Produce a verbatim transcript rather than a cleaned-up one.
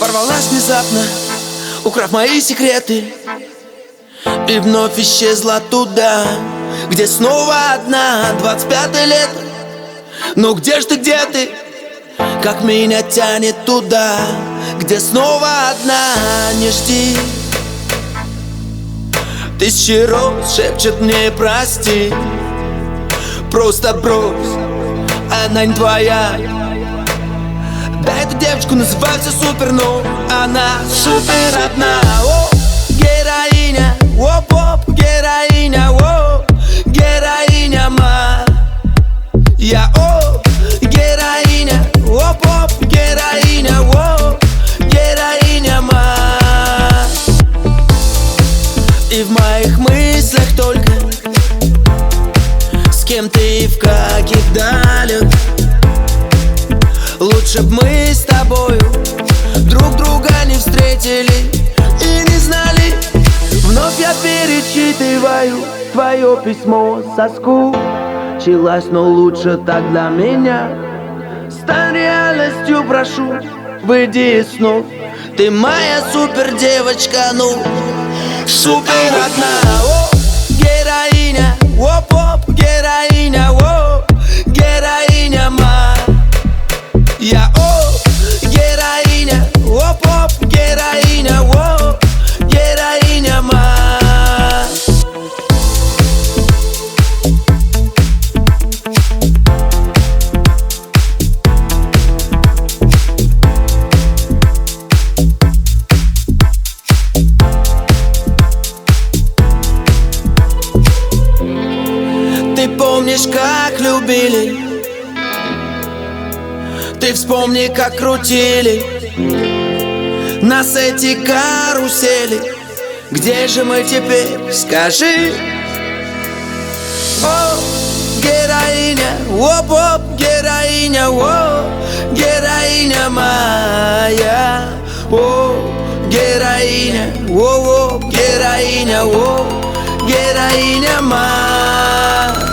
ворвалась внезапно, украв мои секреты, и вновь исчезла туда, где снова одна. Двадцать пятое лето, ну где ж ты, где ты? Как меня тянет туда, где снова одна. Не жди, тысячи роз шепчет мне прости. Просто брось, она не твоя. Да, эту девочку называется супер, но она супер одна. О, героиня, оп-оп, героиня, о, героиня моя. О, героиня, оп-оп, героиня, о, героиня моя. И в моих мыслях только с кем ты и в каких далях. Лучше б мы с тобою друг друга не встретили и не знали. Вновь я перечитываю твое письмо, соскучилась, но лучше так для меня. Стань реальностью, прошу, выйди из снов. Ты моя супер девочка, ну супер одна. О, героиня, оп-оп, героиня, о, героиня моя. Я, о, героиня, оп-оп, героиня, о, героиня моя. Ты помнишь, как любили? Ты вспомни, как крутили нас эти карусели. Где же мы теперь, скажи? О, героиня, оп-оп, героиня, о, героиня моя. О, героиня, о-о, героиня, о, героиня моя.